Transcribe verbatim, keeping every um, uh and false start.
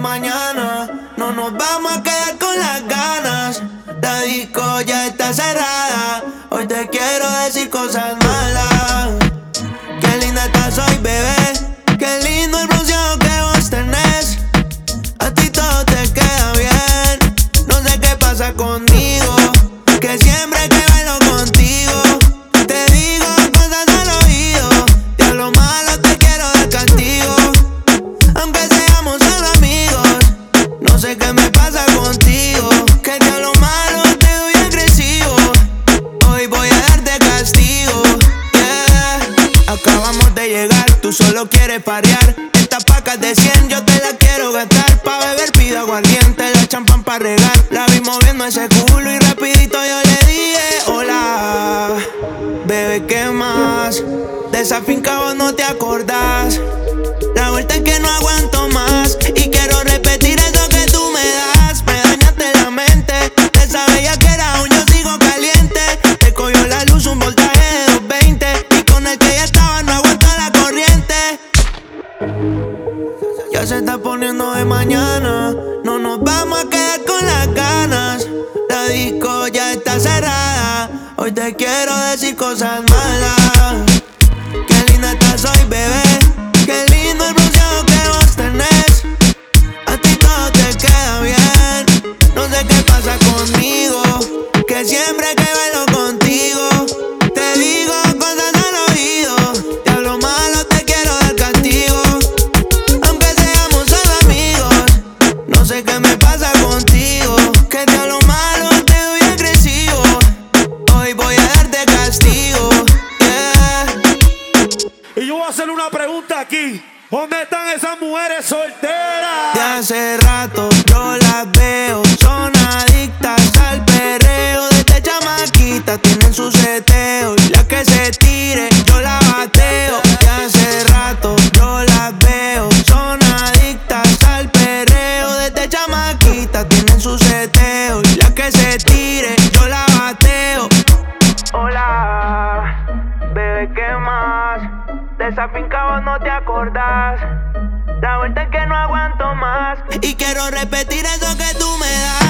mañana. No nos vamos a quedar con las ganas. La disco ya está cerrada. Hoy te quiero decir cosas malas. Qué linda estás hoy, bebé. Qué lindo el bronceado que vos tenés. A ti todo te queda bien. No sé qué pasa conmigo, que siempre que bailo contigo te digo cosas al oído. Te hablo malo, te quiero dar castigo. Aunque seamos solo amigos, no sé qué me pasa contigo, que te hablo malo, te doy agresivo. Hoy voy a darte castigo, yeah. Acabamos de llegar, tú solo quieres parear. Estas pacas de cien yo te las quiero gastar. Pa' beber pido aguardiente, la champán pa' regar. La vi moviendo ese culo y rapidito yo le dije hola. Bebé, ¿qué más? De esa finca vos no te acordás. La vuelta es que no aguanto más y quiero repetir eso que tú me das. Me dañaste la mente, te sabía que era un yo sigo caliente. Te cogió la luz un voltaje de doscientos veinte y con el que ya estaba no aguanta la corriente. Ya se está poniendo de mañana. No nos vamos a quedar con las ganas. La disco ya está cerrada. Hoy te quiero decir cosas malas. Qué linda estás hoy, bebé. Qué lindo el bronceado que vos tenés. A ti todo te queda bien. No sé qué pasa conmigo, que siempre que bailo contigo te digo cosas al oído. Te hablo malo, te quiero dar castigo. Aunque seamos solo amigos, no sé qué me pasa contigo, que te hablo malo, te doy agresivo. Hoy voy a darte castigo, yeah. Y yo voy a hacer una pregunta aquí. ¿Dónde están esas mujeres solteras? De hace rato yo las veo, son adictas al perreo. Desde chamaquita tienen su seteo y la que se tire yo la bateo. De hace rato yo las veo, son adictas al perreo. Desde chamaquita tienen su seteo y la que se tire yo la bateo. Hola, bebé, ¿qué más? De esa finca vos no te acordás. La vuelta es que no aguanto más y quiero repetir eso que tú me das.